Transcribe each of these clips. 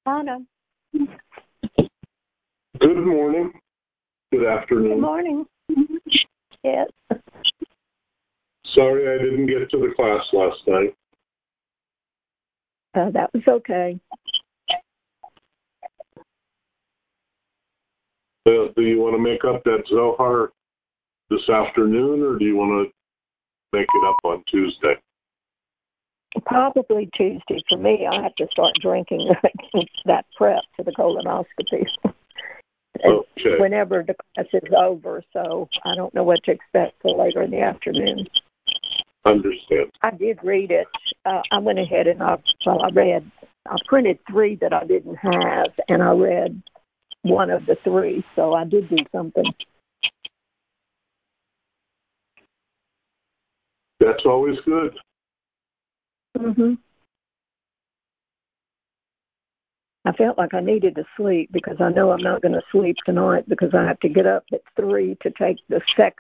Anna. Good morning. Good afternoon. Good morning. Yes. Sorry I didn't get to the class last night. That was okay. Do you want to make up that Zohar this afternoon, or do you want to make it up on Tuesday? Probably Tuesday for me. I have to start drinking that prep for the colonoscopy. Okay. Whenever the class is over, so I don't know what to expect till later in the afternoon. Understand. I did read it. I went ahead and I printed 3 that I didn't have, and I read one of the 3, so I did do something. That's always good. Mm-hmm. I felt like I needed to sleep because I know I'm not going to sleep tonight because I have to get up at 3 to take the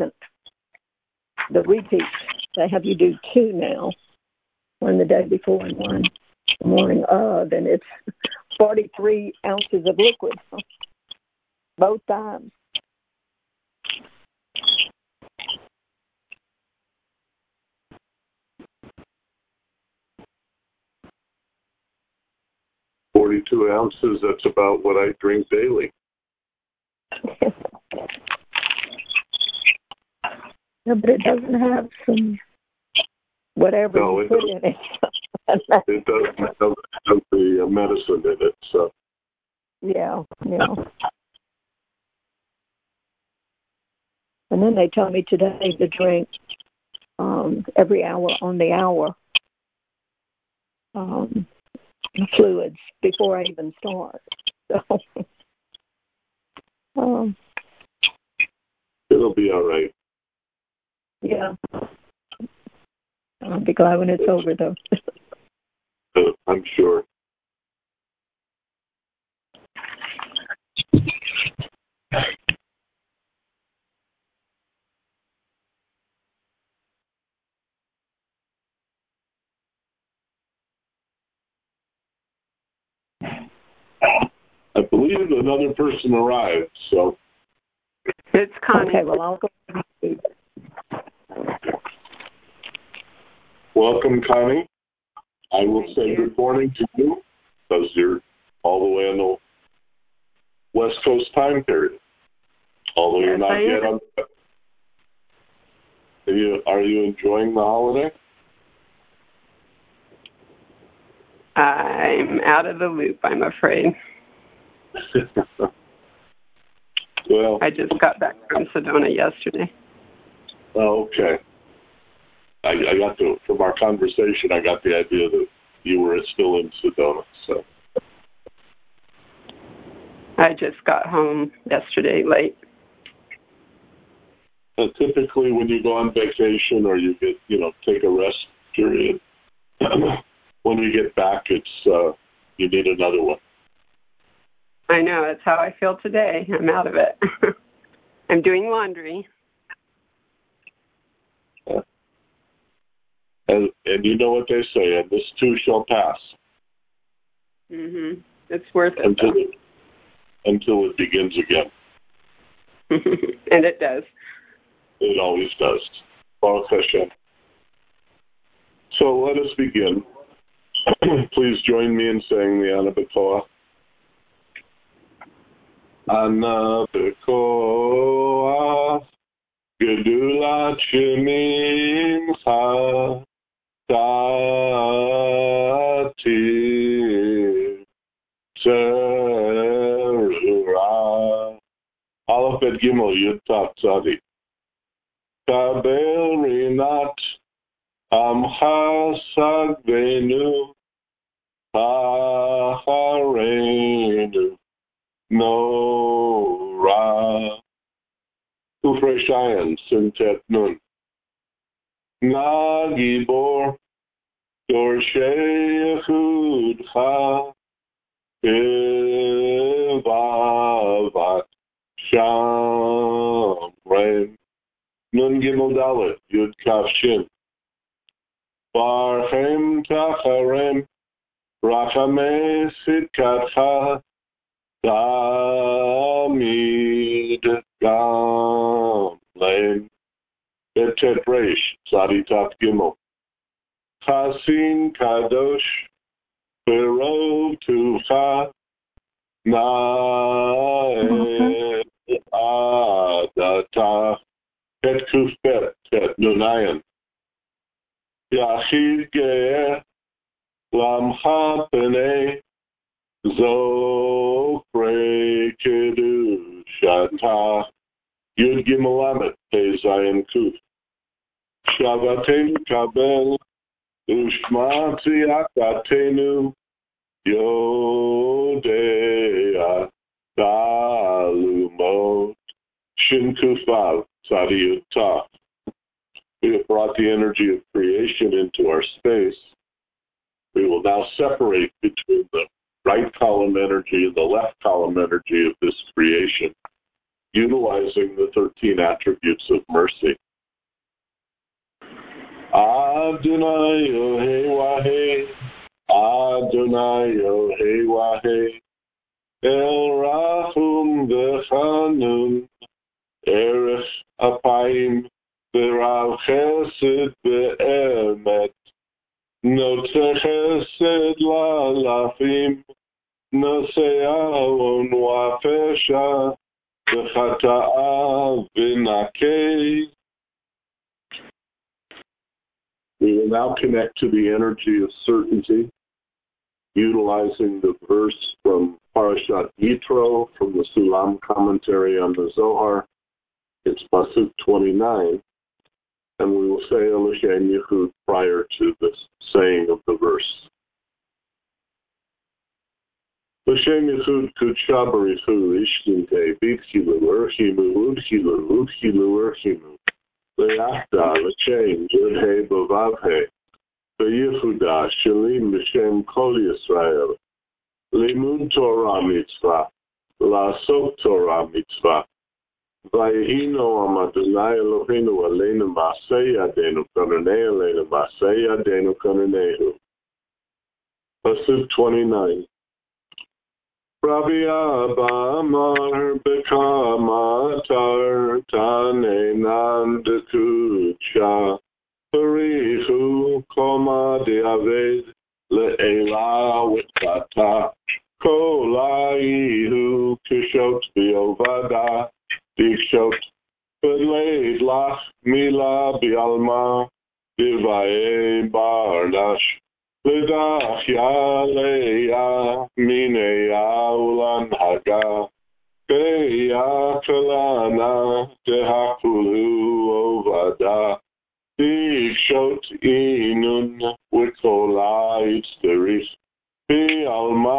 repeat. They have you do 2 now, one the day before and one the morning of, and it's 43 ounces of liquid both times. "42 ounces, that's about what I drink daily." No, but it doesn't have some whatever you put in it. It doesn't have the medicine in it, so. Yeah. And then they tell me today to drink every hour on the hour fluids before I even start. So It'll be all right. Yeah. I'll be glad when it's over, though. I'm sure. I believe another person arrived, so. It's Connie. Okay, well, I'll go. Welcome, Connie. I will say good morning to you because you're all the way on the West Coast time period. Although you're not yet on. Are you enjoying the holiday? I'm out of the loop, I'm afraid. Well, I just got back from Sedona yesterday. Okay. I got from our conversation, I got the idea that you were still in Sedona, so. I just got home yesterday late. Typically when you go on vacation or you get, take a rest period, when you get back, it's, you need another one. I know, that's how I feel today. I'm out of it. I'm doing laundry. And you know what they say, and this too shall pass. Mhm. It's worth it. Until it begins again. And it does. It always does. Baruch Hashem. So let us begin. Please join me in saying the Ana B'Koach. Ana B'Koach Gedulat Shemincha Tatir Tzerura Aleph Bet Gimel Yud Tav Tzadi Kabel Rinat Amcha Sagvenu Tacharenu Nora Kufrei Shayan Sintet Nun Nagibor Dorshei Yechudcha Kivavat Shamrem Nun Gimel Dalet Yud Kaf Shin Barchem Tacharem Rachame Sitkatcha Tamid Gamlein Betet Reish Saditat Gimel Chasin Kadosh Berov Tucha Nae Adata Het Kufbet Het Nunayan Yachid Ge'eh Lamcha Penei Zofrei Kedushata Yud Gimel Lamed Pei Zayin Kuf Shavatenu Kabel Ushma Tziakatenu Yodea Dalumot Shin Kufav Tzadiyut Taf. We have brought the energy of creation into our space. We will now separate between the right column energy and the left column energy of this creation, utilizing the 13 attributes of mercy. Adonai Yohei Wahei, Adonai Yohei Wahei, El Rachum V'Chanun, Erech Apayim, V'Rav Chesed V'Emet, Notze Chesed La'alafim, Nose'ahon Wa'fesha, V'Chata'a V'Nakei. We will now connect to the energy of certainty, utilizing the verse from Parashat Yitro from the Sulam commentary on the Zohar. It's Pasuk 29, and we will say L'Shem Yichud prior to the saying of the verse. L'Shem Yichud Kudsha Barichu Ishtinte B'Tchilu Erchimu Udchilu Udchilu Erchimu Le'achda L'Chain Yud-Hei B'Vav-Hei B'Yehuda Shalim B'Shem Kol Yisrael Limud Torah Mitzvah La'asok Torah Mitzvah Vayihino Amadonai Eloheinu Aleinu Ma'aseh Yadenu Kononei Aleinu Ma'aseh Yadenu Kononehu. Pasuk 29. Rabbi Abba Amar Bekamatar Tanenan Dekucha Parihu Koma De'aved Le'ela Witzata Kolaihu Kishot Bi'ovada Dikshot B'leid Lach Mila Bi'alma Divaye Barnash L'dach Yaleya Mineya Ulan Haga Beya Kalana Dehakulu Ovada Dikshot Inun Wikola Itzterich Bi'alma.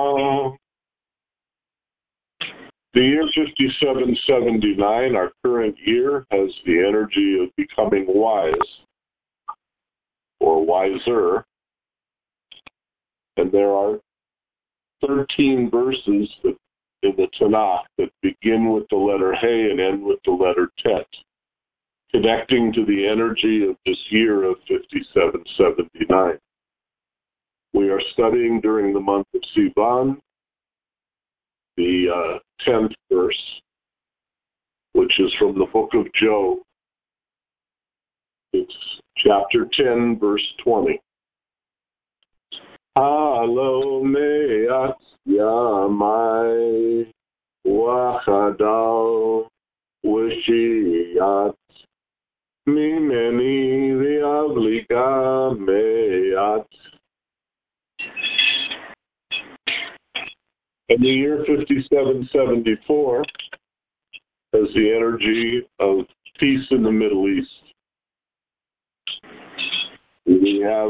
The year 5779, our current year, has the energy of becoming wise or wiser. And there are 13 verses that, in the Tanakh that begin with the letter Hey and end with the letter Tet, connecting to the energy of this year of 5779. We are studying during the month of Sivan the 10th verse, which is from the book of Job. It's chapter 10, verse 20. Halo me'at yamai wachadal v'shiyat mimeni v'avliga me'at. And the year 5774 has the energy of peace in the Middle East. We have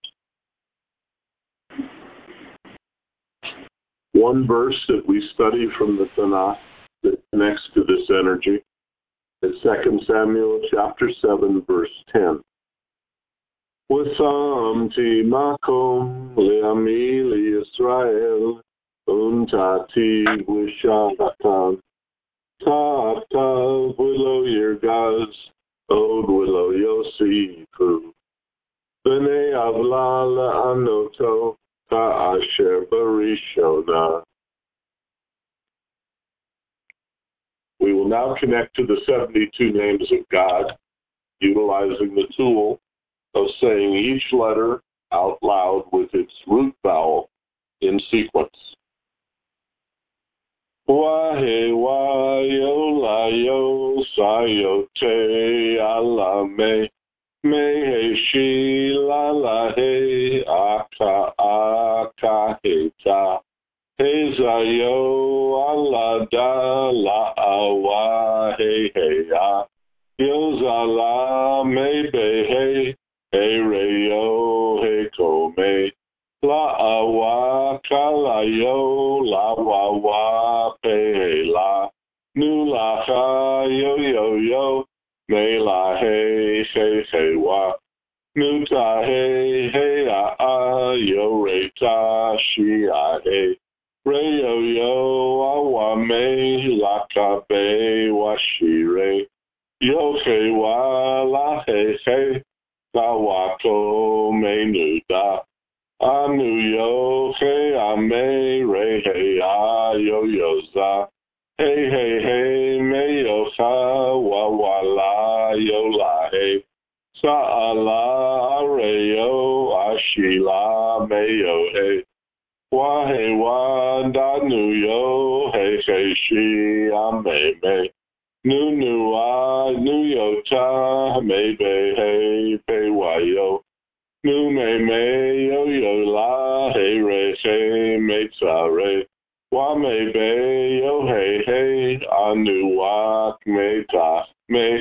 one verse that we study from the Tanakh that connects to this energy. It's 2 Samuel chapter 7, verse 10. Wasamti makom le'ami li'Yisrael untati v'shavatam ta'atav v'lo yirgaz od v'lo yosifu v'nei avla la'anoto ta'asher Asher Barishona. We will now connect to the 72 names of God, utilizing the tool of saying each letter out loud with its root vowel in sequence. Wahe wa yo la yo sa yo te ala me he shi la la he aka aka he ta he za yo ala da la awa he ya yo za la me be he re yo he ko me la awa kala yo la wa wa pe la nu la ha yo me la he wa nu ta he a yo re ta shi a he re yo a wa me la ka be wa shi re yo he wa la he la wa ko me nu da anu yo he ame re he a yo za hey me yo sa wa la yo la he sa la re yo ashi la me yo he wa da nu yo he shi ame me nu yo ta me be pe wa yo nu me yo la he re me sa re wa me be yo he anu wa me ta me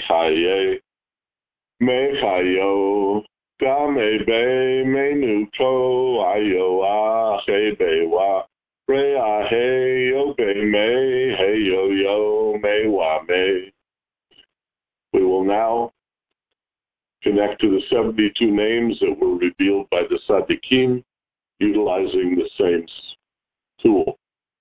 haye ga me be me nu ko ayo a he be wa re a he yo be me hey yo me wa me. We will now connect to the 72 names that were revealed by the Tzaddikim, utilizing the same tool.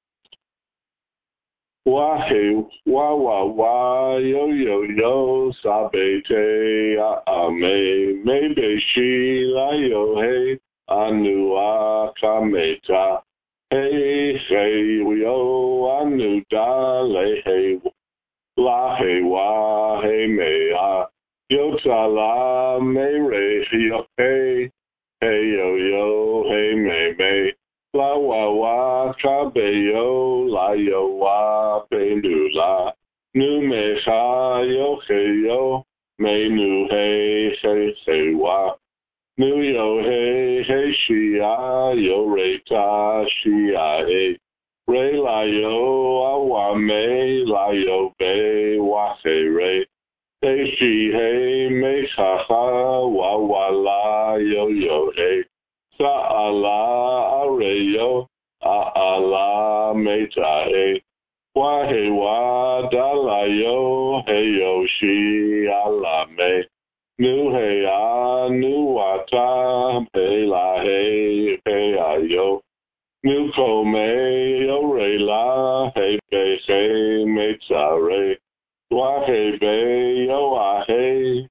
Wahe, wa, yo, sabe te, me be shi, la yo, he, anu, kameta, hey, yo, anu, da, le, he, la, he, wa, he, me, yo, ta, la, me, re, yo, hey, yo, hey, me, la wa ka be yo la yo wa be nu la nu me ha yo he yo me nu he wa nu yo he shi a yo re ta shi a he re la yo a wa me la yo be wa he re he shi he me ha wa la yo he sa ala re yo ala me ta he wa da la yo he yo shi ala me nu he a nu wa ta he la he a yo nu ko me yo re la he be me ta re wa he be yo a he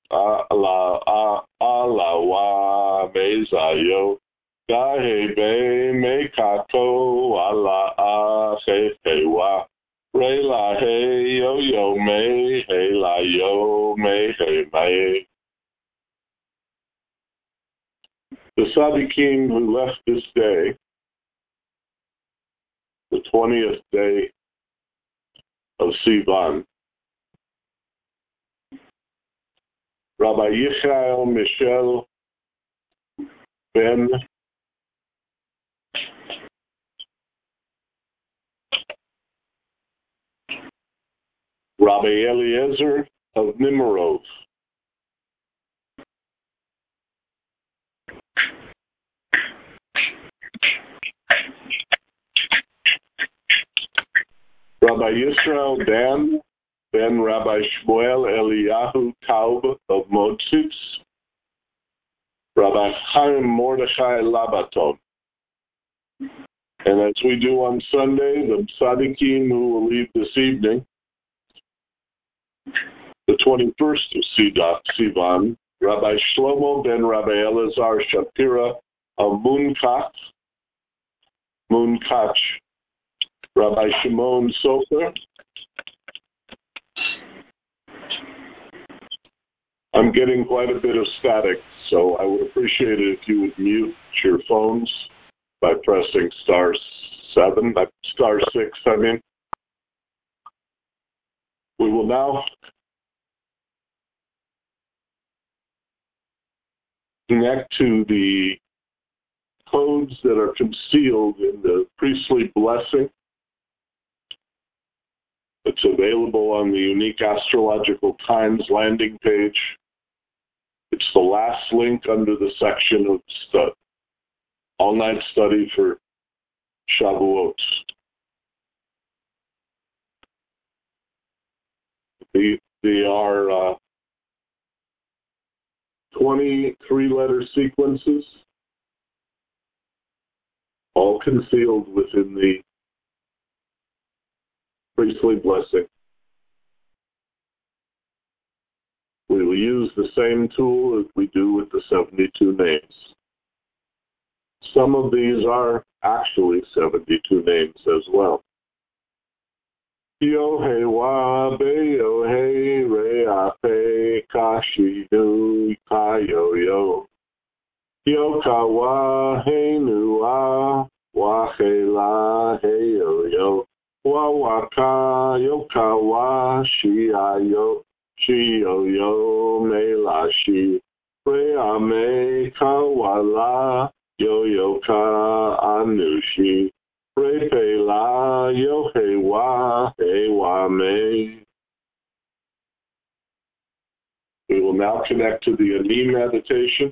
ala wa me za yo ga he be me ka ko ala a he wa re la he yo me he la yo me he me. The Tzaddikim who left this day, the 20th day of Sivan, Rabbi Yichael Michel ben Rabbi Eliezer of Nimerov, Rabbi Yisrael Dan ben Rabbi Shmuel Eliyahu Taub of Motzitz, Rabbi Chaim Mordechai Labaton. And as we do on Sunday, the Tzaddikim who will leave this evening, the 21st of Sivan, Rabbi Shlomo ben Rabbi Elazar Shapira of Munkach, Munkach, Rabbi Shimon Sofer. I'm getting quite a bit of static, so I would appreciate it if you would mute your phones by pressing star 6, I mean. We will now connect to the codes that are concealed in the priestly blessing. It's available on the Unique Astrological Times landing page. It's the last link under the section of all-night study for Shavuot. They are 23-letter sequences, all concealed within the priestly blessing. We will use the same tool as we do with the 72 names. Some of these are actually 72 names as well. Yo-hey wa be yo-hey re ape kashi nu kayo-yo. Yo-ka wa he nu a wa he la he yo-yo. Wa wa ka yo-ka wa shi a-yo. Shi yo-yo me la shi. Re ame ka wa la yo-yo ka anu shi. Re pe la yo he wa me. We will now connect to the Ani meditation.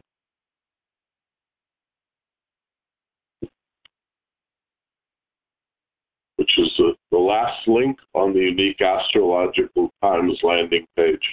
Which is the last link on the Unique Astrological Times landing page.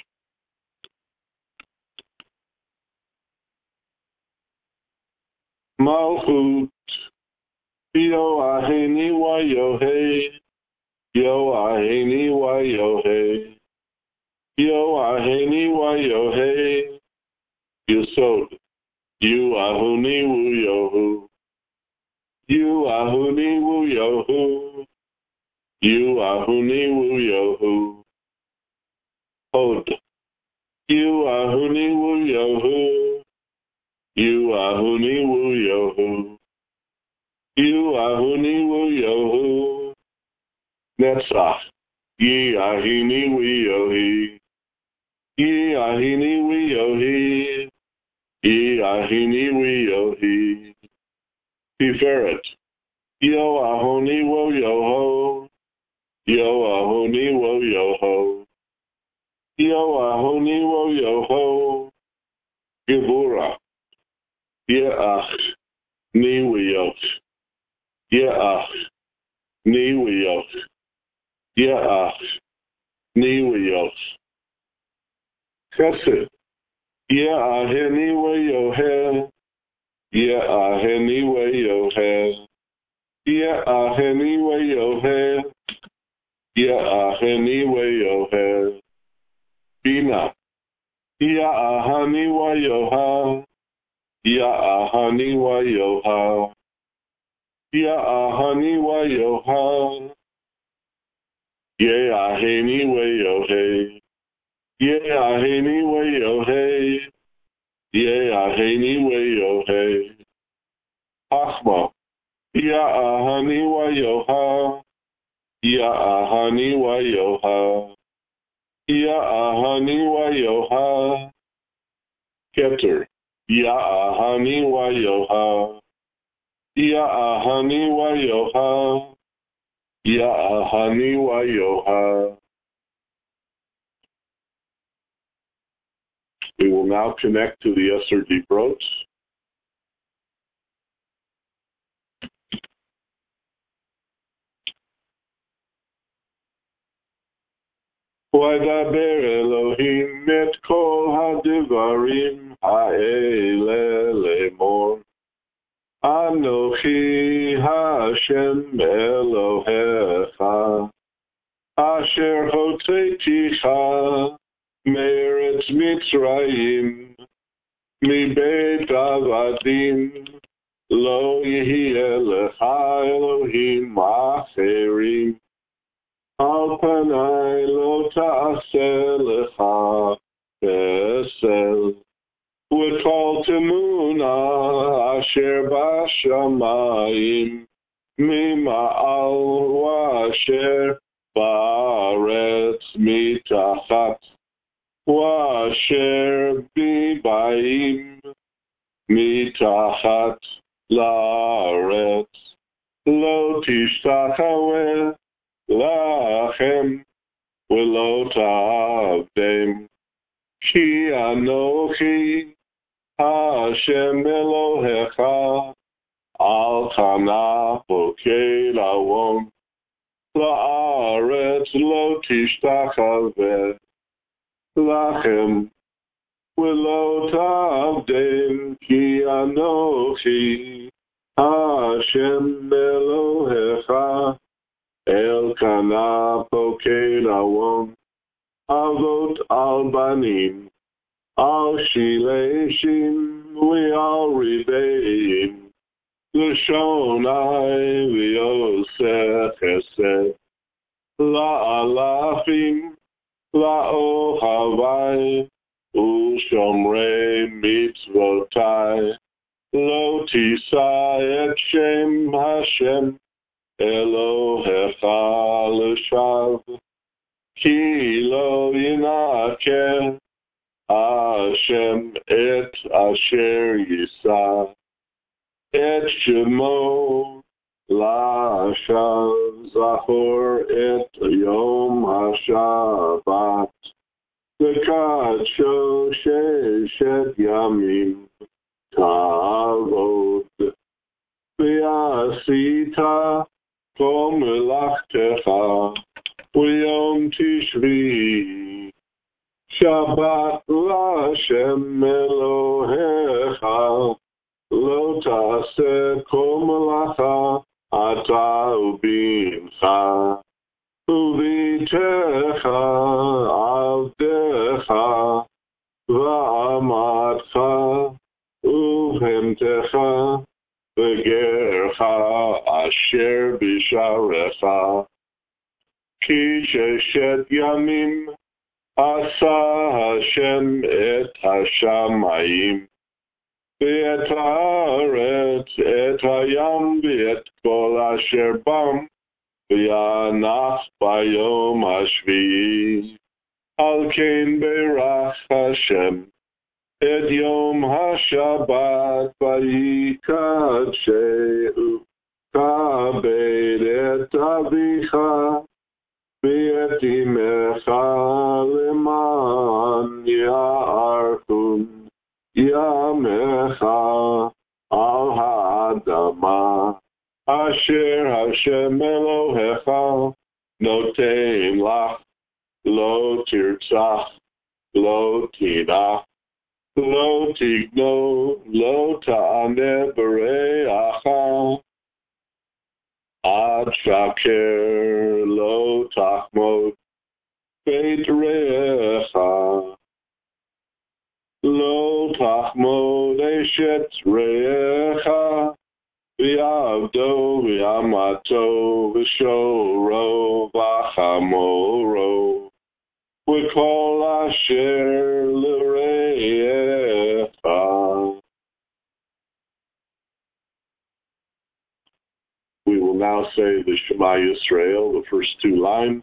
Malchut, yo aheni wa yo hey, yo aheni wa yo hey, yo aheni wa yo hey, Yesod, you ahuni wu yo hu, you ahuni wu yo hu. You ahuni wu yo hu. Hod. You ahuni wu yo hu. You ahuni wu yo hu. You ahuni wu yo hu. Netzach. Ye ahini wu yo hi. Ye ahini wu yo hi. Ye ahini wu yo hi. Tiferet. Yo ahuni wu yo ho. Yo ahoni wo yo ho. Yo ahoni wo yo ho. Gevura. Yeach. Ni wiyot. Yeach. Ni wiyot. Yeach. Ni wiyot. Chesed. Yeaheni wo yo he. Yeaheni wo yo he. Yeaheni wo yo he. Yeaheni wa yo he. Bina. Yeahani wa yo ha. Yeahani wa yo ha. Yeahani wa yo ha. Yeaheni wa yo he. Yeaheni wa yo he. Yeaheni wa yo he. Achma. Yeahani wa yo ha. Yeahani wa yo ha. Yeahani wa yo ha. Keter. Yeahani wa yo ha. Yeahani wa yo ha. Yeahani wa yo ha. We will now connect to the Esser Dibrot. Vaydaber Elohim et kol hadivarim ha'ele lemor. Anochi Hashem Elohecha asher hoteticha me'eretz Mitzrayim mibeit avadim lo yihye lecha Elohim Acherim Al Panai Lo Ta'aseh Lecha Chesed V'Kol Temuna Asher B'Shamayim Mima'al V'Asher Ba'aretz Mitachat V'Asher B'Bayim Mitachat La'aretz Lo Tishtachaweh Lachem V'Lo Ta'avdem Ki Anochi Hashem Elohecha Al Chana Pokei Lawon La'aretz Lo Tishtachaveh Lachem V'Lo Ta'avdem Ki Anochi Hashem Elohecha Elkanah Pokei Lawon Avot Al Banim Al Shileshim V'Al Ribeim L'Shonai V'Yoseh Chesed La'alafim La'ohavai U'shomrei Mitzvotai Lo Tisa Et Shem Hashem Elohecha L'Shav Ki Lo Yinakeh Hashem Et Asher Yisa Et Shemo La'ashav Zachor Et Yom HaShabbat V'kadsho Sheshet Yamim Ta'avod V'yasita Kol Melachtecha V'yom Tishri Shabbat L'Hashem Elohecha Lo Ta'aseh Kol Melacha Ata U'Bincha U'Vitecha Avdecha V'amatcha U'Vhemtecha V'gercha Asher B'Sharecha Ki Sheshet Yamim Asa Hashem Et Hashamayim V'et haaretz et hayam v'et kol asher bam v'yanach bayom hashvi'i al ken berach Hashem et yom hashabbat v'yikadshe'u kabed et avicha v'et imecha leman ya'archun Yamecha al ha'adama Asher Hashem Elohecha Notein lach Lo tirtzach Lo tinach Lo tigno Lo ta'aneh b're'acha Ad shaker Lo tachmod Beit re'echa Lo tachmod eshet re'echa v'yavdo v'yamato v'shoro v'chamoro v'kol asher l're'echa. We will now say the Shema Yisrael, the first two lines.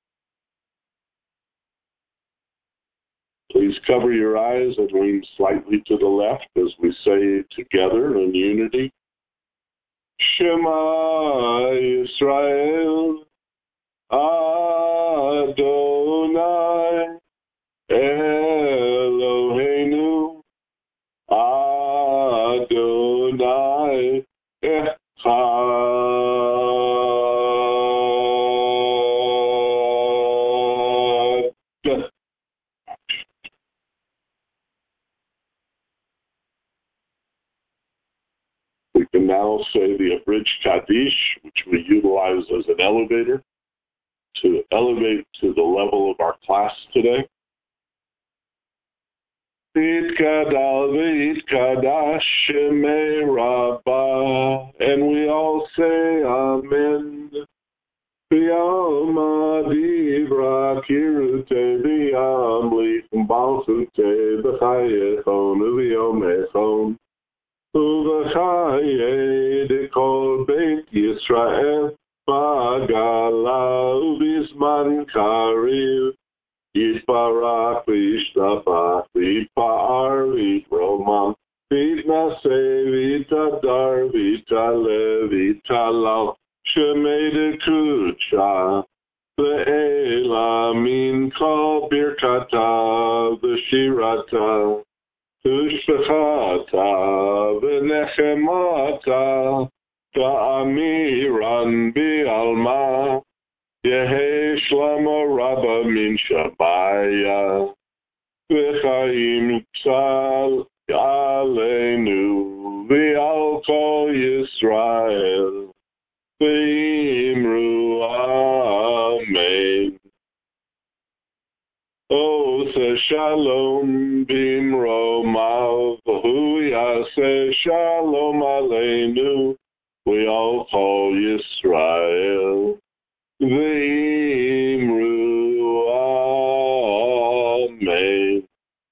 Please cover your eyes and lean slightly to the left as we say together in unity. Shema Yisrael, Adonai, Eloheinu, Adonai, Echad. We can now say the abridged Kaddish, which we utilize as an elevator to elevate to the level of our class today. Yitkadal v'yitkadash Shemei Rabbah, and we all say Amen. V'yalma divra kirute v'yamli balchute b'chayechon v'yomechon uv'chaye dekol beit Yisrael b'gala u'bizman kariv Yisparach v'yishtapach v'yitpa'ar v'yitromam v'yitnaseh v'yitadar v'yitaleh v'yitalal Shemei Kucha Ve'ela min kol birkata v'shirata Tushbechata v'nechemata Ta'amiran bi'alma Yehe shlama rabba min shabaya V'chaim ksal aleinu V'al kol Yisrael V'imru amen. Ose shalom bimromav, hu yaseh shalom aleinu, we all call Yisrael. V'imru amen.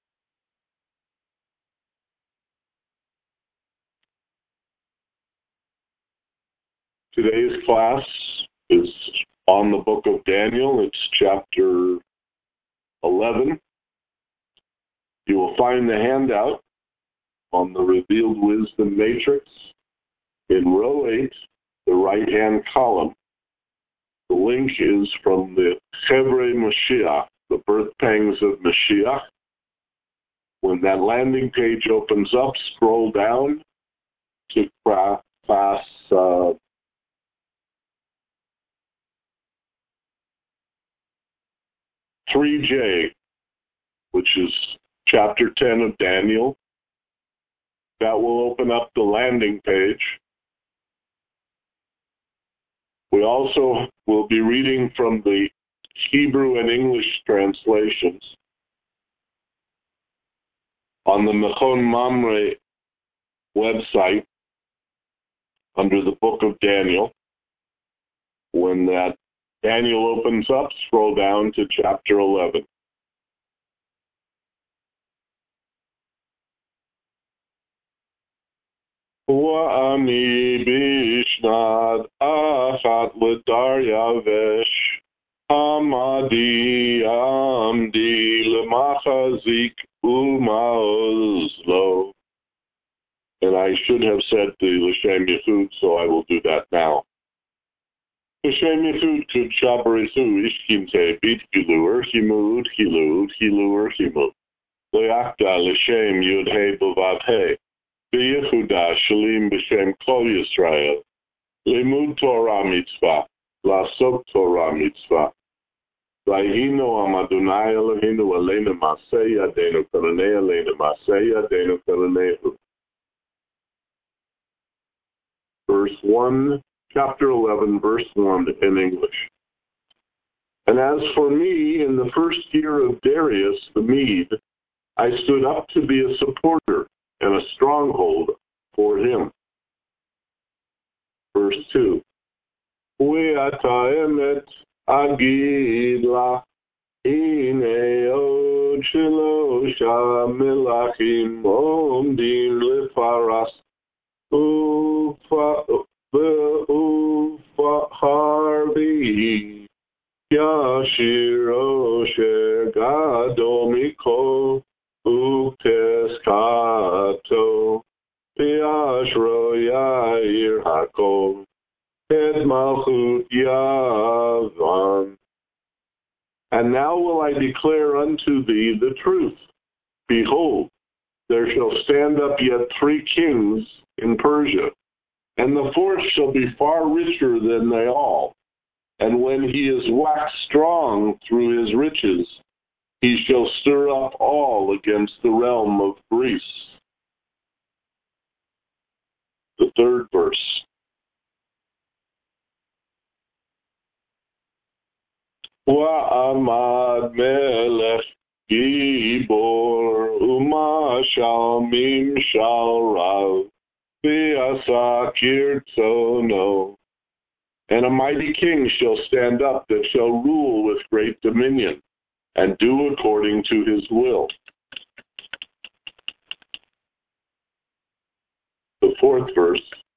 Today's class is on the book of Daniel. It's chapter 11. You will find the handout on the Revealed Wisdom Matrix in row 8, the right-hand column. The link is from the Chevre Mashiach, the birth pangs of Mashiach. When that landing page opens up, scroll down to class 3J, which is chapter 10 of Daniel. That will open up the landing page. We also will be reading from the Hebrew and English translations. On the Mechon Mamre website, under the book of Daniel, when that Daniel opens up, scroll down to chapter 11. Wa'ani bishnad achat l'daryavesh Hamadi amdi l'machazik u'ma'ozlo. And I should have said the L'Shem Yechud, so I will do that now. L'Shem Yechud kud shabarisu ishkinte bit gilu erchimu udchilu udchilu erchimu. Le'akda L'Shem yud-he b'vav he. B'yehuda shalim b'shem kol Yisrael. Limud Torah mitzvah. Lasok Torah mitzvah. Vayhinu am Adonai Eloheinu aleinu maseh yadeinu karanei aleinu maseh yadeinu karanehu. Verse 1, chapter 11, verse 1 in English. And as for me, in the first year of Darius the Mede, I stood up to be a supporter and a stronghold for him. Verse 2. Ve'ata emet agid lach, hine od shelosha melachim omdim lefaras u'harbi yashir osher gadol mikol u'keskato Piashro Yair Hakol Ed Malchut Yavan. And now will I declare unto thee the truth. Behold, there shall stand up yet 3 kings in Persia, and the fourth shall be far richer than they all. And when he is waxed strong through his riches, he shall stir up all against the realm of Greece. The third verse. Wa'amad melech gibor Mashal Mimshal Rav V'asa Kirtzono. And a mighty king shall stand up that shall rule with great dominion and do according to his will. The fourth verse.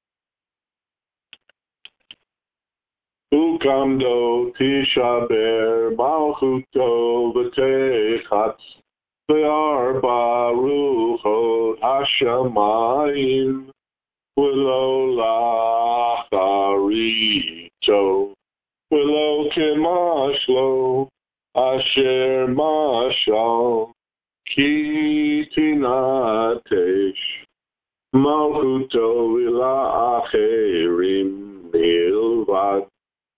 Ukamdo tishaber malchuto v'techatz ve'arba ruchot hashamayim v'lo lacharito v'lo kemashlo asher mashal ki tinatesh malchuto v'la acherim milvad.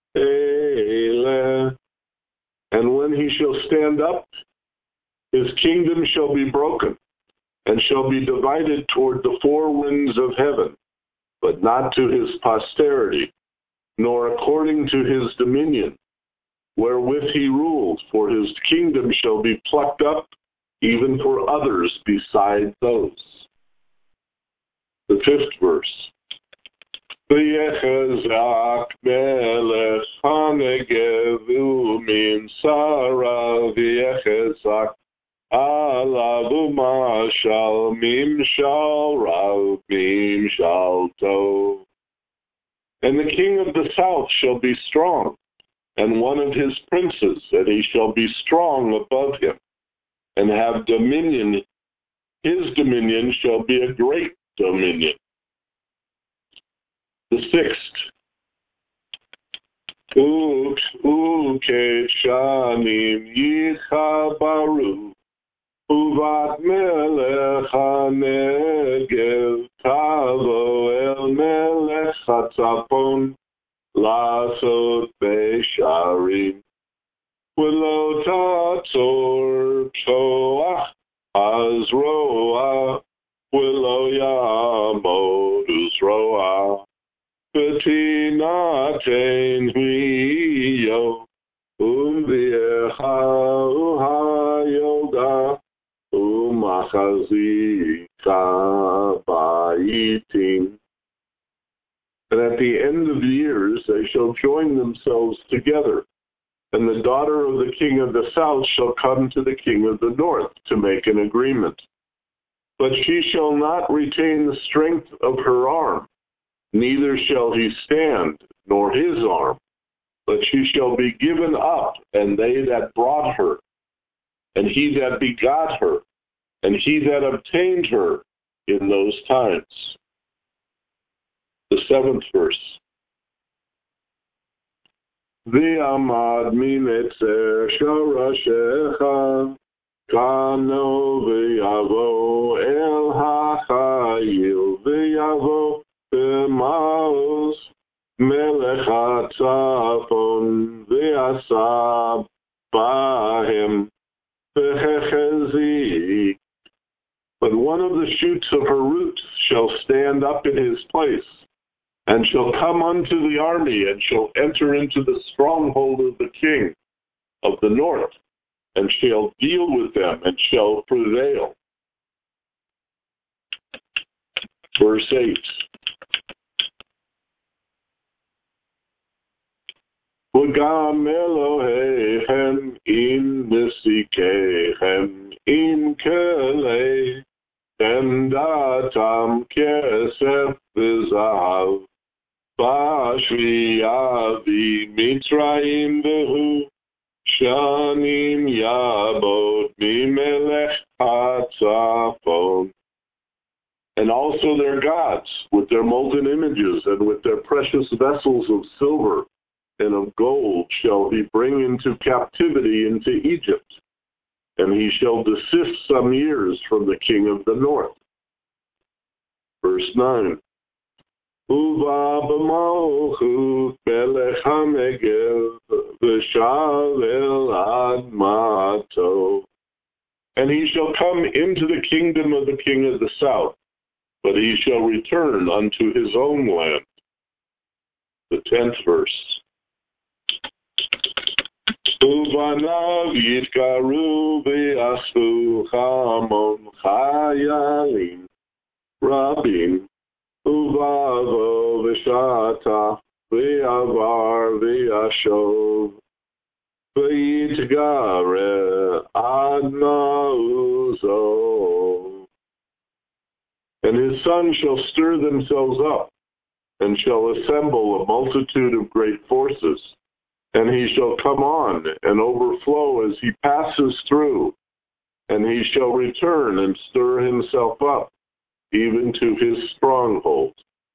And when he shall stand up, his kingdom shall be broken, and shall be divided toward the four winds of heaven, but not to his posterity, nor according to his dominion, wherewith he ruled, for his kingdom shall be plucked up, even for others beside those. The fifth verse. V'yechezak melech hanegev u'min sara v'yechezak alav u'mashal mimshal rav mimshal tov. And the king of the south shall be strong, and one of his princes, and he shall be strong above him, and have dominion. His dominion shall be a great dominion. The sixth. Ukeshanim yichabaru uvat melech hanegev tavo el melech hatzapon lasot besharim v'lo tatzor toach azroa v'lo yamod uzroa. Betinaten hiyo v'yecha uhayoga umachazika ba'itim. And at the end of the years they shall join themselves together, and the daughter of the king of the south shall come to the king of the north to make an agreement. But she shall not retain the strength of her arm, neither shall he stand, nor his arm, but she shall be given up, and they that brought her, and he that begot her, and he that obtained her in those times. The seventh verse. V'amad minetzer shorashecha kano v'yavo el hachayil v'yavo Maos melech hatzafon v'asab bahem v'hechezik. But one of the shoots of her roots shall stand up in his place, and shall come unto the army, and shall enter into the stronghold of the king of the north, and shall deal with them, and shall prevail. Verse 8. V'gam Eloheihem im nesikeihem im kelei datam kesef v'zahav b'ashviya v'mitzrayim v'hu shanim yabot mimelech hatzafon. And also their gods with their molten images and with their precious vessels of silver and of gold shall he bring into captivity into Egypt, and he shall desist some years from the king of the north. Verse 9. Uva b'malchut melech hanegev v'shavel admato. And he shall come into the kingdom of the king of the south, but he shall return unto his own land. The 10th verse. Uvanav yitkaru v'yasu hamon chayalim rabim uvavo v'shata v'yavar v'yashov v'yitgare adna uzo. And his sons shall stir themselves up, and shall assemble a multitude of great forces. And he shall come on and overflow as he passes through, and he shall return and stir himself up, even to his stronghold.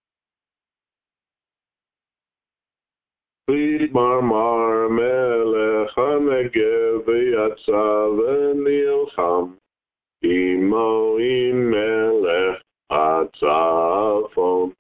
Marmar melech hanegev v'yatza v'nilcham imo im melech hatzafon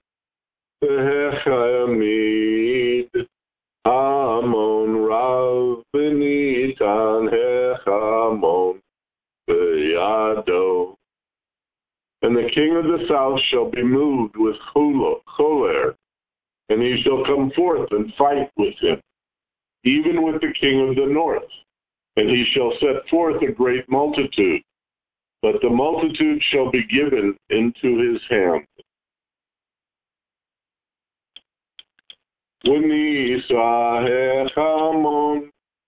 v'hechamid Hamon Rav Benitan Hechamon Beyado. And the king of the south shall be moved with choler, and he shall come forth and fight with him, even with the king of the north. And he shall set forth a great multitude, but the multitude shall be given into his hand. V'nisa hechamon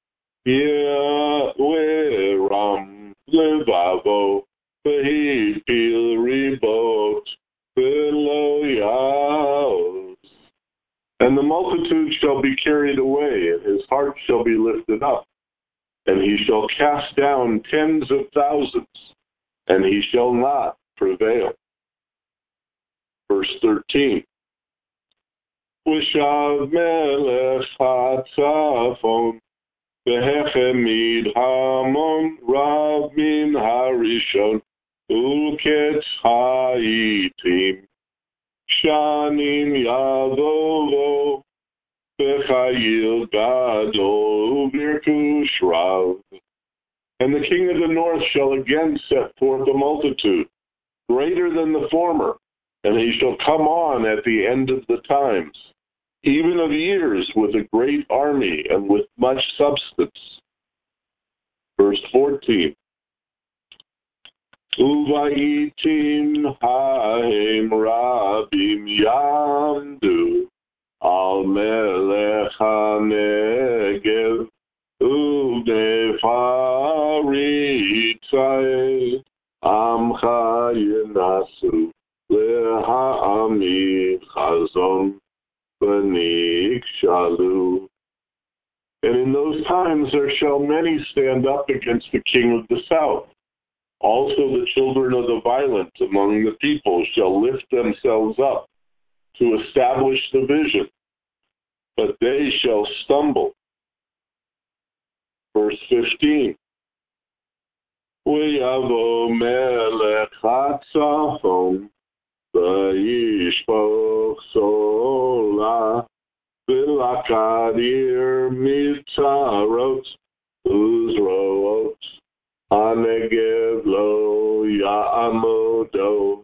ye'weram levavo v'hipil ribot v'lo yaos. And the multitude shall be carried away, and his heart shall be lifted up, and he shall cast down tens of thousands, and he shall not prevail. Verse 13. V'shav melech hatzafon v'hechemid hamon rav min harishon u'ketz ha'itim shanim yavovo v'chayil gadol u'birkush rav. And the king of the north shall again set forth a multitude, greater than the former, and he shall come on at the end of the times, even of years, with a great army and with much substance. Verse 14. Uvayitim haim rabim yamdu al melech hanegev uvnefaritzai amcha yenasu leha'amid chazon. And in those times there shall many stand up against the king of the south. Also the children of the violent among the people shall lift themselves up to establish the vision, but they shall stumble. Verse 15. V'yavo melech hatzafon v'yishpoch sola v'lakadir mitzarot uzroot hanegev lo ya'amodo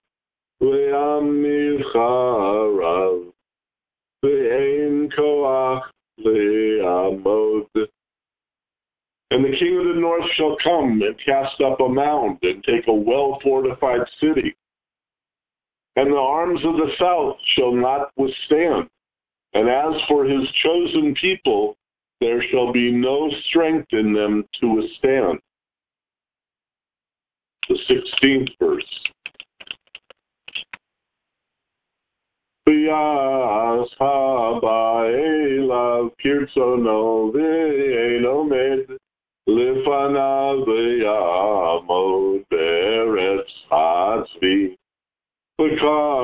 v'yamilcharav v'ein koach v'yamod. And the king of the north shall come and cast up a mound and take a well-fortified city. And the arms of the south shall not withstand. And as for his chosen people, there shall be no strength in them to withstand. The 16th verse. V'yas ha'ba'elav kirtzono v'ein omed lifanav v'yamod be'eretz hatzvi. But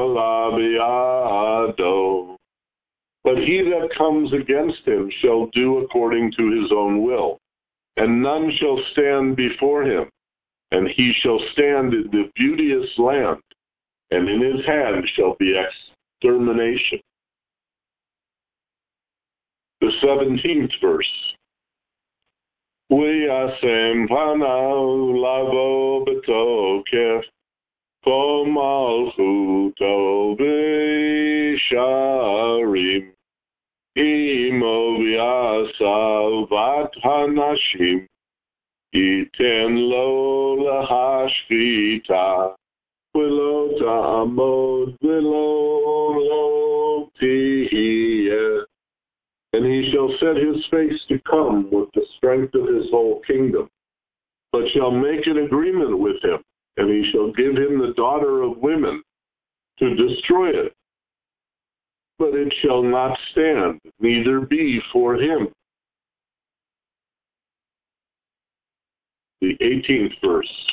he that comes against him shall do according to his own will, and none shall stand before him, and he shall stand in the beauteous land, and in his hand shall be extermination. The 17th verse. V'yasem panav lavo b'tokef Ko malchuto v'sharim Imo v'yasav vat hanashim, iten lo lahashchita, v'lo ta'amod, v'lo lo tihiyeh. And he shall set his face to come with the strength of his whole kingdom, but shall make an agreement with him, and he shall give him the daughter of women to destroy it. But it shall not stand, neither be for him. The 18th verse.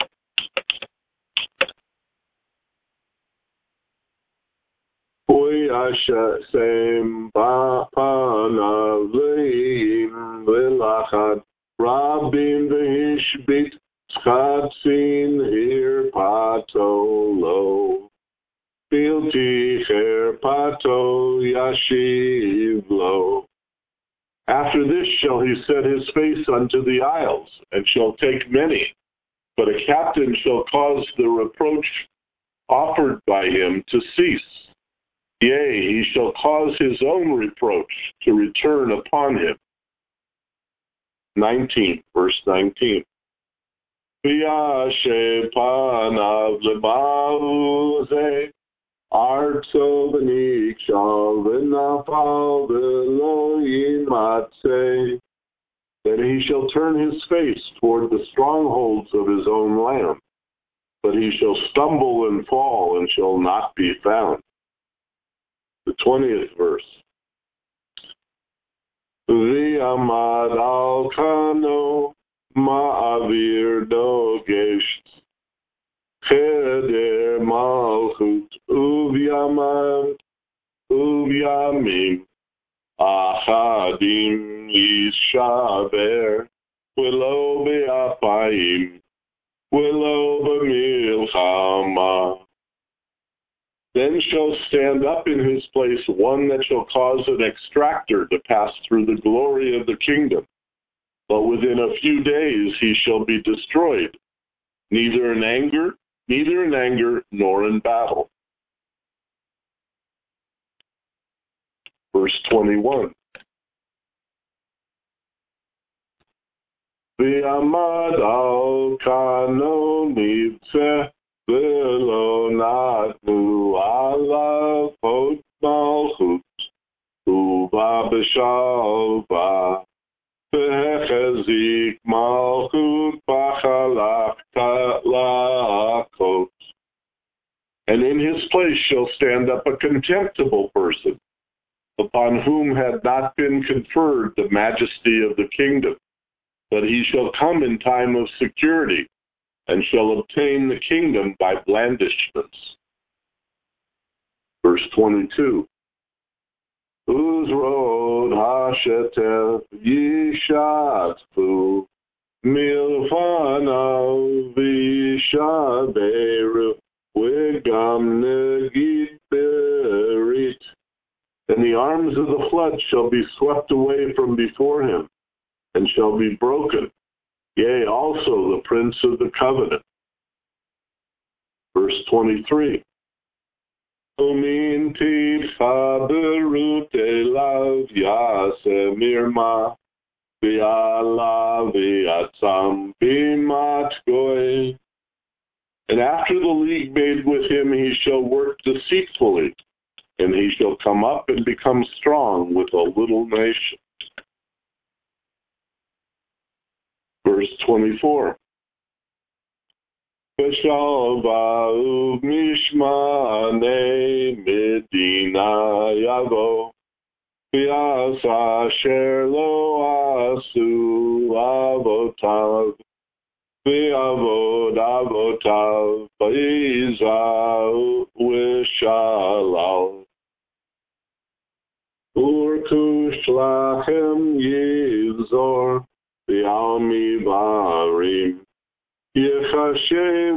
Oyashem ba'panav le'im v'lachad rabim v'hishbit chatzin hirpato lo. Bilti cherpato yashiv lo. After this shall he set his face unto the isles, and shall take many. But a captain shall cause the reproach offered by him to cease. Yea, he shall cause his own reproach to return upon him. 19, verse 19. V'yashev panav lema'u zeh, artso v'nikshal v'nafal v'lo yimatzeh. Then he shall turn his face toward the strongholds of his own land, but he shall stumble and fall and shall not be found. The 20th verse. V'yamad al kano ma'avir dogesh cheder malchut uvyamam uvyamim achadim yishaber v'lo be'apayim v'lo b'milchama. Then shall stand up in his place one that shall cause an extractor to pass through the glory of the kingdom. But within a few days he shall be destroyed, neither in anger, nor in battle. Verse 21. V'amad al kano nivtzeh v'lo natnu alav hot malchut uva b'shalva v'hechazik malchut b'chalach ta'lachot. And in his place shall stand up a contemptible person, upon whom had not been conferred the majesty of the kingdom, but he shall come in time of security, and shall obtain the kingdom by blandishments. Verse 22. Uzrod hashetef yishatfu milfanav vishaberu wegam negid berit. And the arms of the flood shall be swept away from before him, and shall be broken. Yea, also the prince of the covenant. Verse 23. Umin tifa berut elav yase mirma v'ala v'atzam b'imat goy. And after the league made with him, he shall work deceitfully, and he shall come up and become strong with a little nation. Verse 24. V'shalva u'mishmane medina yavo v'yasa asher lo asu avotav v'avod avotav v'yizau v'shalal urkush lachem yizor v'almi barim yechashem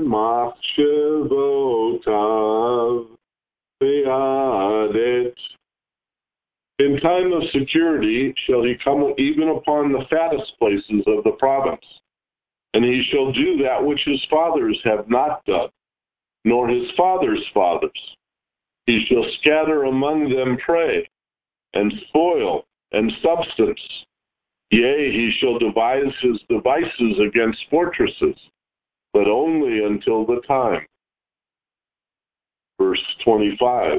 machshevotav v'adet. In time of security shall he come even upon the fattest places of the province, and he shall do that which his fathers have not done, nor his fathers' fathers. He shall scatter among them prey, and spoil, and substance. Yea, he shall devise his devices against fortresses, but only until the time. Verse 25.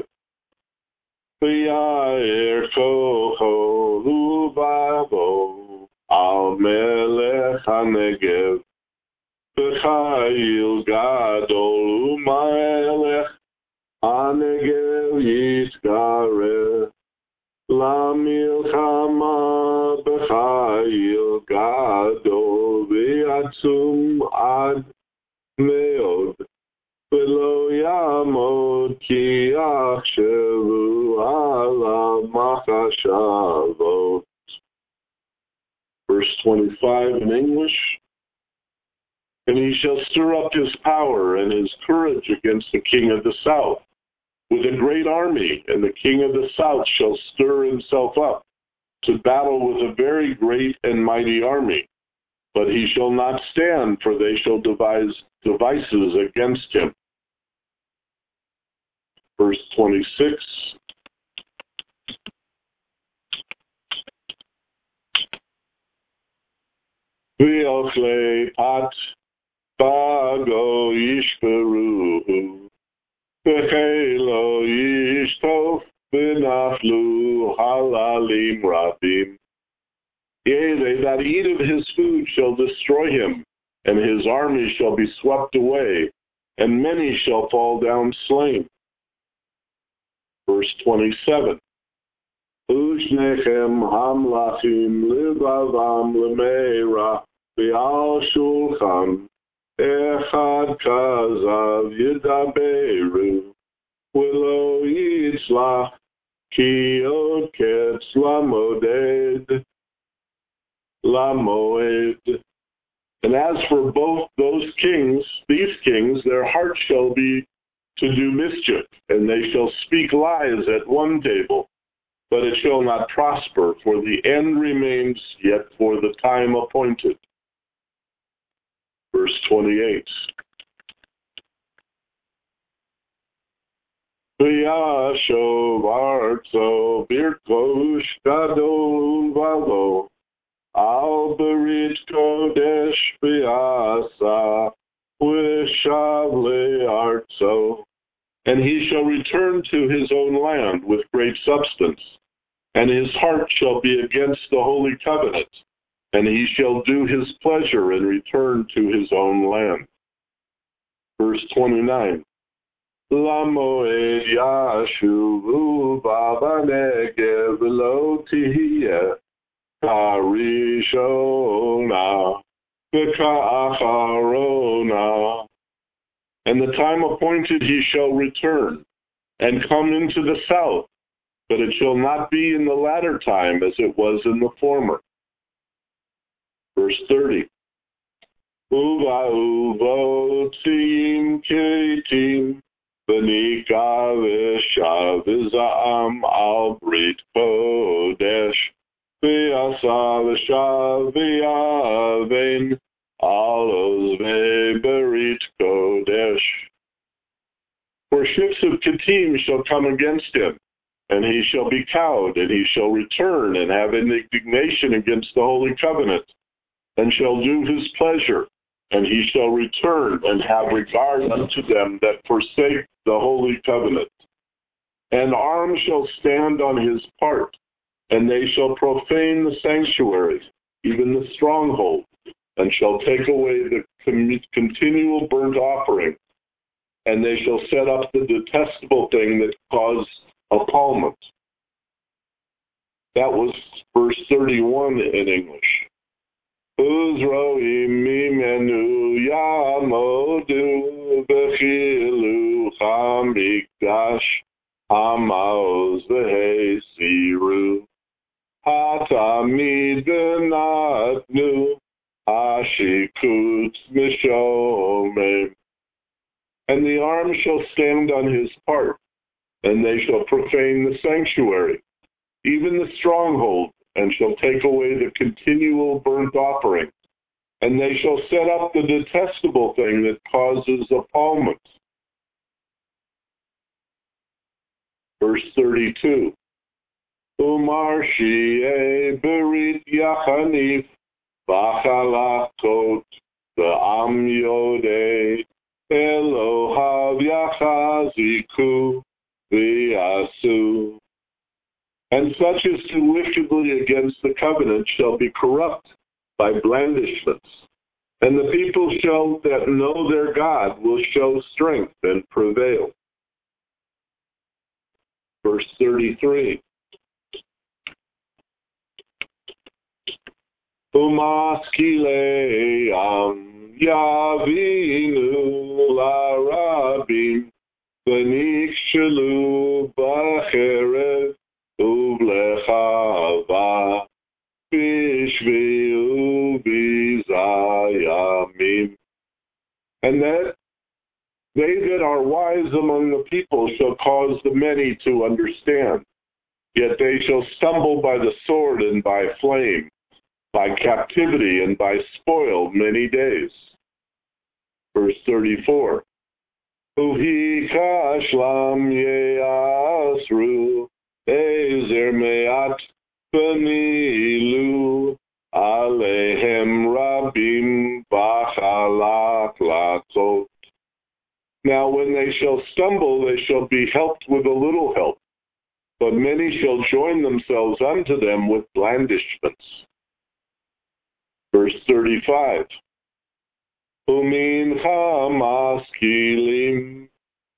V'yair koho lubavo al melech hanegev v'chayil gadol u'melech hanegev yitgareh למלחמה בחיל גדול ועצום עד מאוד, ולא יעמוד כי יחשבו על המחשבות. Verse 25 in English. And he shall stir up his power and his courage against the king of the south with a great army, and the king of the south shall stir himself up to battle with a very great and mighty army. But he shall not stand, for they shall devise devices against him. Verse 26. V'yochlei pat bago yishperuhu V'chelo yishtof v'naflu halalim rabim. Yea, they that eat of his food shall destroy him, and his army shall be swept away, and many shall fall down slain. Verse 27. U'shnechem hamlachim livavam lemeira v'al shulchan Echad kazav yidaberu V'lo yitzlach ki od ketz lamoed. And as for both these kings, their heart shall be to do mischief, and they shall speak lies at one table, but it shall not prosper, for the end remains yet for the time appointed. Verse 28. V'yashov artzo birkosh gadol valo al berit kodesh v'yasa v'shav le'artzo. And he shall return to his own land with great substance, and his heart shall be against the holy covenant, and he shall do his pleasure and return to his own land. Verse 29. Lamoed yashuvu b'negev lo tihiyeh k'rishona v'ka'acharona. And the time appointed he shall return, and come into the south, but it shall not be in the latter time as it was in the former. Verse 30. Uva tzim ketim v'nika v'shav v'za'am al brit kodesh v'yasa v'shav v'yavein alos ve'berit kodesh. For ships of Kittim shall come against him, and he shall be cowed, and he shall return and have indignation against the holy covenant, and shall do his pleasure, and he shall return and have regard unto them that forsake the holy covenant. And arms shall stand on his part, and they shall profane the sanctuary, even the stronghold, and shall take away the continual burnt offering, and they shall set up the detestable thing that caused appallment. That was verse 31 in English. Uzroim mimenu yamodu v'chilu hamikdash hamaoz v'hesiru hatamid v'natnu hashikutz mishomim. And the arm shall stand on his part, and they shall profane the sanctuary, even the stronghold, and shall take away the continual burnt offering, and they shall set up the detestable thing that causes appallment. Verse 32. Umarshie Berit Yachanif Bachalakot Ba'am Yodei Elohav Yachaziku V'yasu. And such as do wickedly against the covenant shall be corrupt by blandishments. And the people that know their God will show strength and prevail. Verse 33. Umaskileam yavinu larabim v'nikshalu b'cherev uvlechava bishviu bizayamim. And that they that are wise among the people shall cause the many to understand. Yet they shall stumble by the sword and by flame, by captivity and by spoil many days. Verse 34. Uhi kashlam yeasru ezer me'at v'nilu alehem rabim b'chalak latzot. Now when they shall stumble, they shall be helped with a little help, but many shall join themselves unto them with blandishments. Verse 35. Umin chamaskilim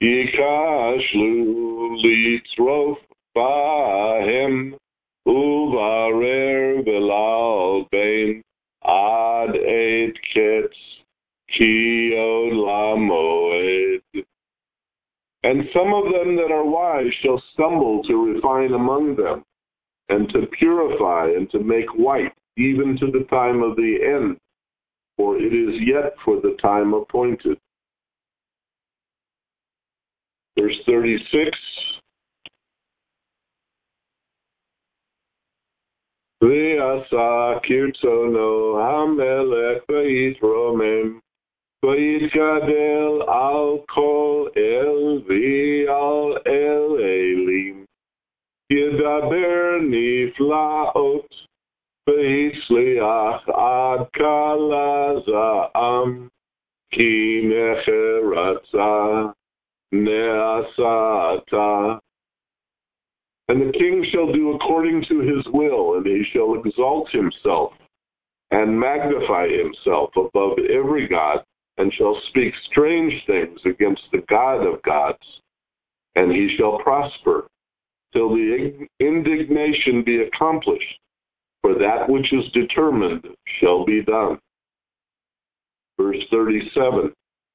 yikashlu litzrof bahem uvarer velal bein ad et ketz kiod lamoed. And some of them that are wise shall stumble to refine among them, and to purify and to make white, even to the time of the end, for it is yet for the time appointed. Verse 36. Ve'asa kirtzono hamelech ve'itromem ve'yitkadel al kol el ve'al el elim yedaber niflaot ve'yitzliach ad kalaza'am ki mecheratza ne'asata. And the king shall do according to his will, and he shall exalt himself and magnify himself above every god, and shall speak strange things against the God of gods, and he shall prosper, till the indignation be accomplished, for that which is determined shall be done. Verse 37.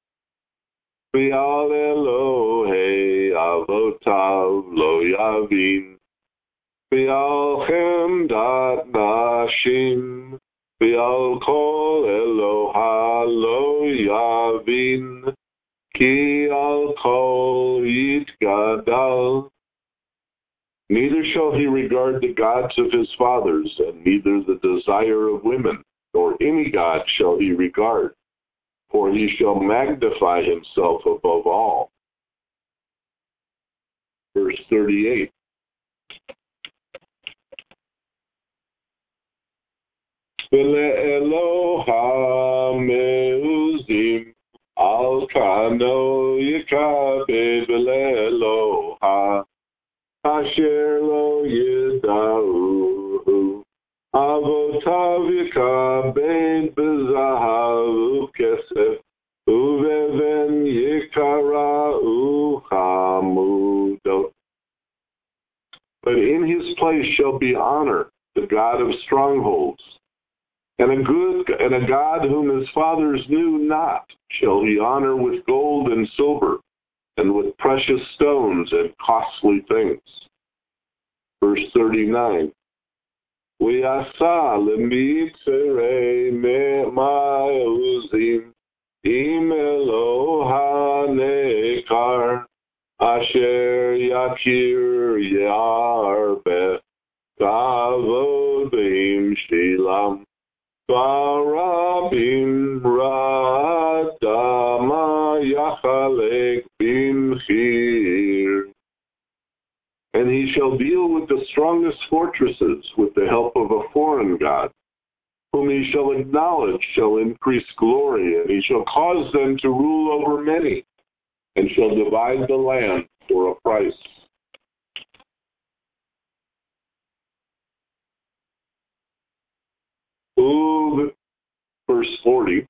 V'al Elohei avotav lo yavin, v'al chemdat nashim, v'al kol Eloha lo yavin, ki al kol yitgadal. Neither shall he regard the gods of his fathers, and neither the desire of women, nor any god shall he regard, for he shall magnify himself above all. Verse 38. V'le'eloha me'uzim al kano yikabed v'le'eloha asher lo yida'uhu avotav yikabed b'zahav u'kesef u'veven yikara'u chamudot. But in his place shall be honor, the God of strongholds, and a God whom his fathers knew not shall he honor with gold and silver, and with precious stones and costly things. Verse 39. V'yasa lemitzerei me'ma'uzim im Eloha nekar asher yakir yarbeh kavod b'im shilam v'arabim radama yachalek bimchir. And he shall deal with the strongest fortresses with the help of a foreign god, whom he shall acknowledge shall increase glory, and he shall cause them to rule over many, and shall divide the land for a price. Ooh, verse 40.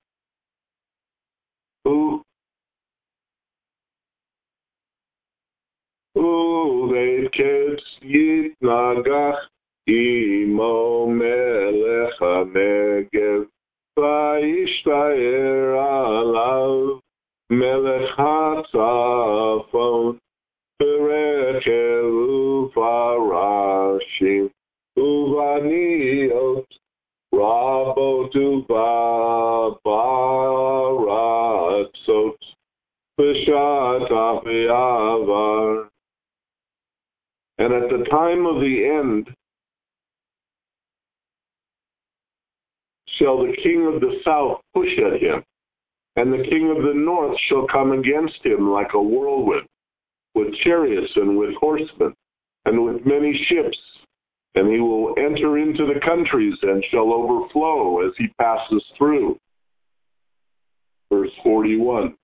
Uve'ketz yitnagach imo melech hanegev, vayishtaer alav melech hatzafon, perekel ufarashim, uvaniot rabot uvabaratzot, v'shatach v'avar. And at the time of the end shall the king of the south push at him, and the king of the north shall come against him like a whirlwind, with chariots and with horsemen, and with many ships, and he will enter into the countries and shall overflow as he passes through. Verse 41.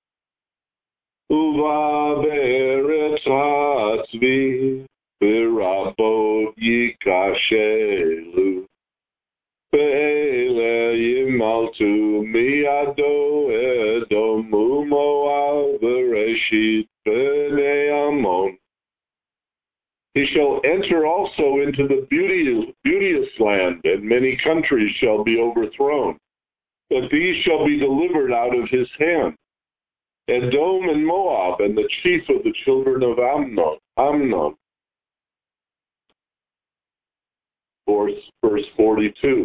Uva be'eretz hatzvi, v'rabot yikashelu, ve'ele yimaltu miyado Edom u'Moab v'reshit b'nei Ammon. He shall enter also into the beauteous land, and many countries shall be overthrown, but these shall be delivered out of his hand. Edom and Moab, and the chief of the children of Amnon. Verse 42.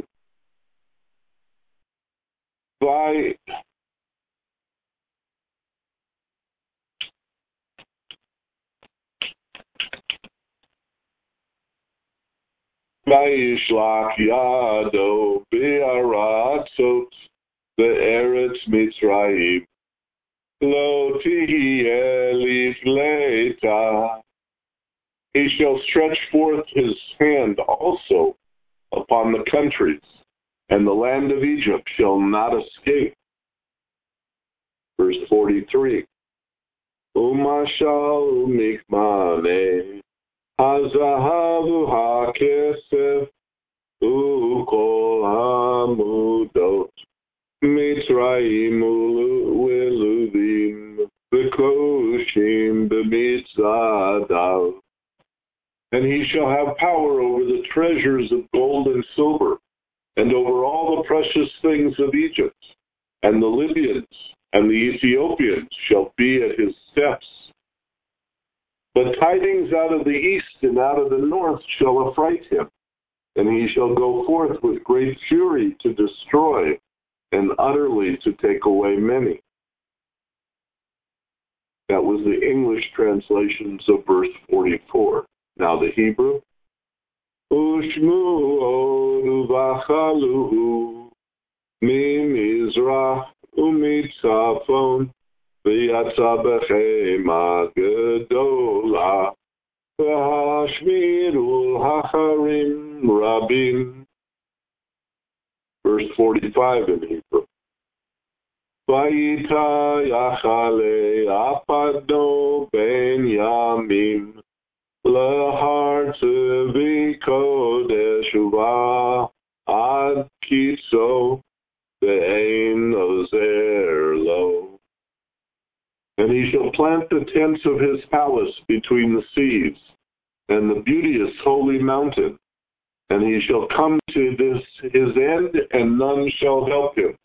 Vayishlach yado bi'aratzot ve'eretz Mitzrayim, lo tihiyeh lifleita. He shall stretch forth his hand also upon the countries, and the land of Egypt shall not escape. Verse 43. Umashal mikmane hazahavu hakesef ukol hamudot Mitzrayim u'luvim v'koshim b'mitzadav. And he shall have power over the treasures of gold and silver, and over all the precious things of Egypt, and the Libyans and the Ethiopians shall be at his steps. But tidings out of the east and out of the north shall affright him, and he shall go forth with great fury to destroy, and utterly to take away many. That was the English translations of verse 44. Now the Hebrew. Ushmu odu vachaluhu mimizrach umitzafon v'yatza b'chema gedola v'hashmirul hacharim rabim. Verse 45 in Hebrew. Vayita yachale apado ben yamim Lahar Tzevi Kodesh Uva Ad Kitso Ve'ein Ozer Lo. And he shall plant the tents of his palace between the seas, and the beauteous holy mountain. And he shall come to his end, and none shall help him.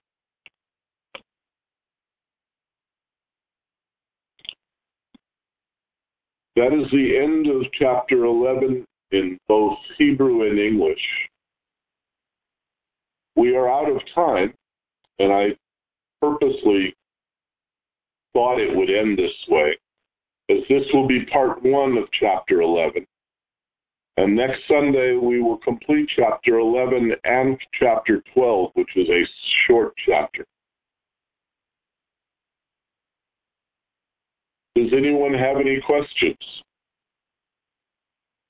That is the end of chapter 11 in both Hebrew and English. We are out of time, and I purposely thought it would end this way, as this will be part 1 of chapter 11. And next Sunday, we will complete chapter 11 and chapter 12, which is a short chapter. Does anyone have any questions?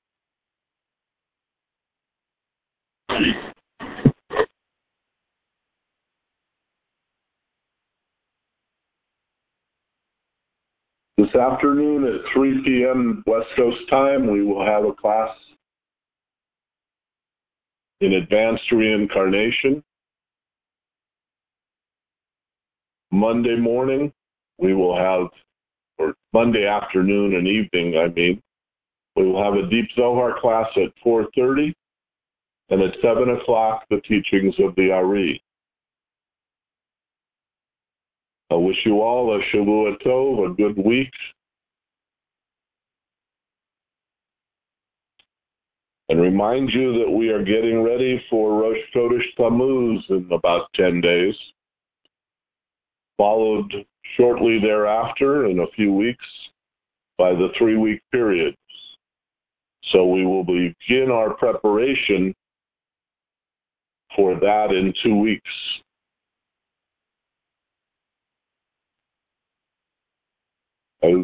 This afternoon at 3 p.m. West Coast time, we will have a class in advanced reincarnation. Monday morning, we will have, or Monday afternoon and evening, we will have a Deep Zohar class at 4:30, and at 7 o'clock, the teachings of the Ari. I wish you all a Shavua Tov, a good week. And remind you that we are getting ready for Rosh Chodesh Tammuz in about 10 days, followed shortly thereafter, in a few weeks, by the 3-week period. So we will begin our preparation for that in 2 weeks. I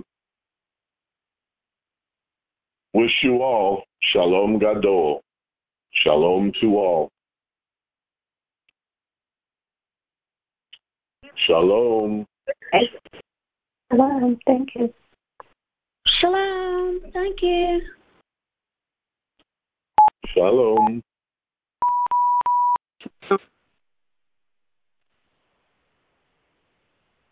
wish you all Shalom Gadol. Shalom to all. Shalom. Shalom. Thank you. Shalom. Thank you. Shalom.